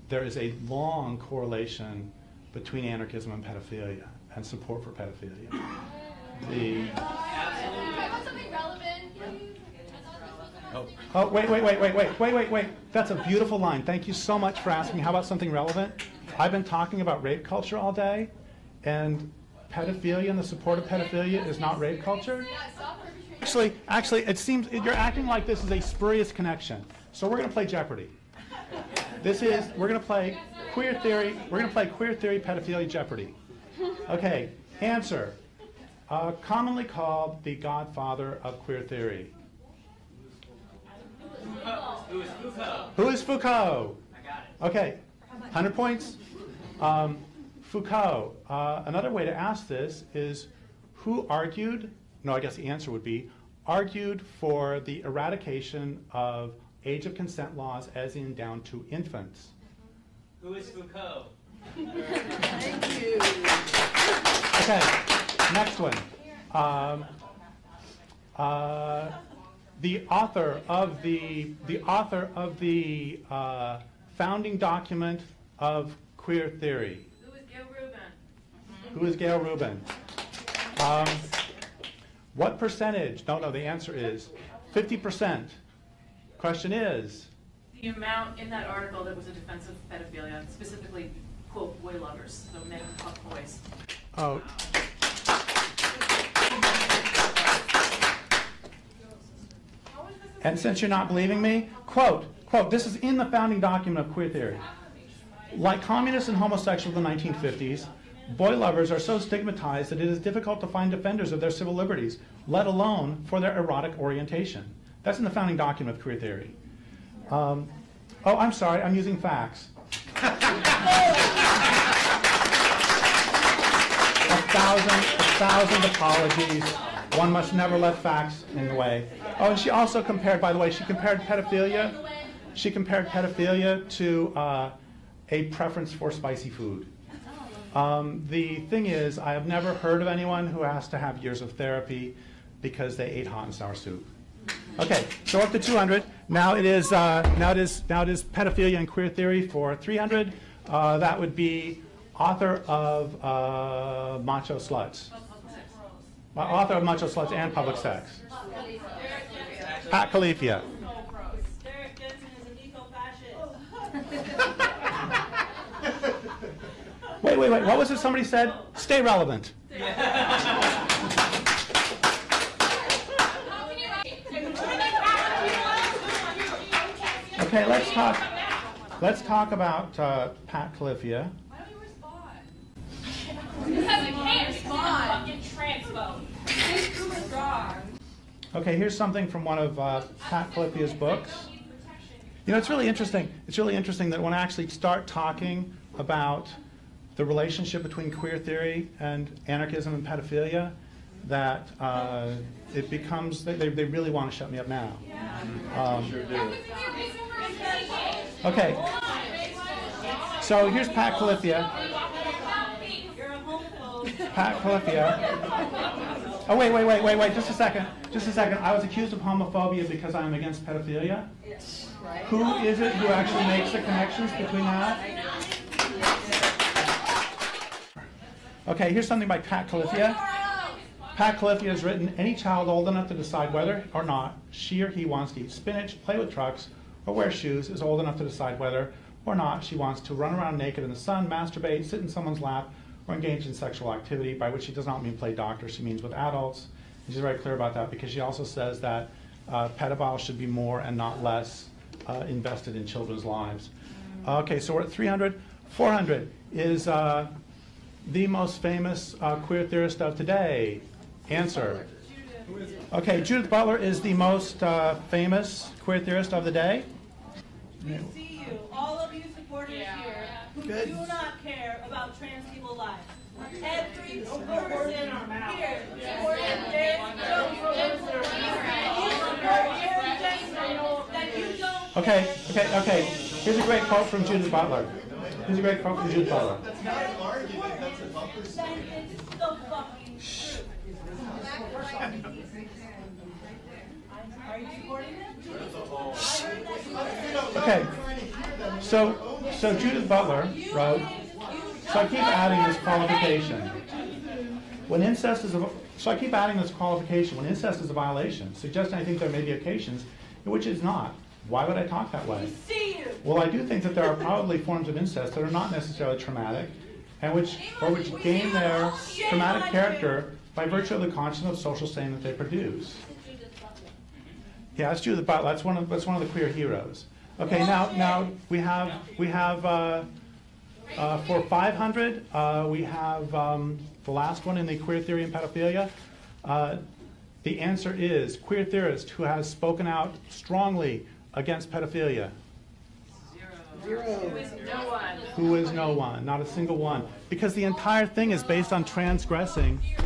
there is a long correlation between anarchism and pedophilia and support for pedophilia. Something relevant. Oh, wait. That's a beautiful line. Thank you so much for asking. How about something relevant? I've been talking about rape culture all day, and pedophilia and the support of pedophilia is not rape culture? Actually, it seems you're acting like this is a spurious connection. So we're going to play Jeopardy. We're going to play queer theory. We're going to play queer theory pedophilia Jeopardy. Okay, answer. Commonly called the godfather of queer theory. Who is Foucault? Who is Foucault? I got it. Okay, 100 points. Foucault. Another way to ask this is, who argued, no, I guess the answer would be, argued for the eradication of age of consent laws as in down to infants? Who is Foucault? Thank you. Okay, next one. The author of the founding document of queer theory. Who is Gail Rubin? What percentage? No, the answer is 50%. Question is? The amount in that article that was a defense of pedophilia, specifically, quote, boy lovers, so men who fuck boys. Oh. And since you're not believing me, quote, this is in the founding document of queer theory. Like communists and homosexuals in the 1950s, boy lovers are so stigmatized that it is difficult to find defenders of their civil liberties, let alone for their erotic orientation. That's in the founding document of queer theory. Oh, I'm sorry, I'm using facts. A thousand apologies. One must never let facts in the way. Oh, and she also compared, by the way, she compared pedophilia to a preference for spicy food. The thing is, I have never heard of anyone who has to have years of therapy because they ate hot and sour soup. Okay, so up to 200. Now it is pedophilia and queer theory for 300. That would be author of Macho Sluts. Author of Macho Sluts and Public Sex. Pat Califia. Derek Jensen is an eco-fascist. Wait. What was it somebody said? Stay relevant. Okay, let's talk about Pat Califia. Why don't you respond? Because you can't respond. Fucking transphobe. Okay, here's something from one of Pat Califia's books. You know, it's really interesting. It's really interesting that when I actually start talking about the relationship between queer theory and anarchism and pedophilia, that it becomes, they really want to shut me up now. Sure do. Okay, so here's Pat Califia. Pat Califia. Oh, wait, just a second. I was accused of homophobia because I'm against pedophilia. Yes. Right. Who is it who actually makes the connections between that? Okay, here's something by Pat Califia. Pat Califia has written, any child old enough to decide whether or not she or he wants to eat spinach, play with trucks, or wear shoes is old enough to decide whether or not she wants to run around naked in the sun, masturbate, sit in someone's lap, or engage in sexual activity, by which she does not mean play doctor, she means with adults. And she's very clear about that because she also says that pedophiles should be more and not less invested in children's lives. Okay, so we're at 300. 400 is the most famous queer theorist of today. Answer. Okay, Judith Butler is the most famous queer theorist of the day. We see you, all of you supporters here, who do not care about trans people's lives. Every person here supporting Derek Jones that you don't. Okay. Here's a great quote from Judith Butler. That's not an argument, that's a bumper sticker. It's so fucking true. Are you supporting them? Okay. So Judith Butler wrote, so I keep adding this qualification. When incest is a, so I keep adding this qualification. When incest is a violation, suggesting I think there may be occasions in which it's not. Why would I talk that way? Well, I do think that there are probably forms of incest that are not necessarily traumatic, and which gain their traumatic character by virtue of the consciousness of social stain that they produce. Yeah, that's Judith Butler. That's one of the queer heroes. Okay, now we have for 500 we have the last one in the queer theory and pedophilia. The answer is queer theorist who has spoken out strongly against pedophilia. Zero. Who is no one? Who is no one? Not a single one. Because the entire thing is based on transgressing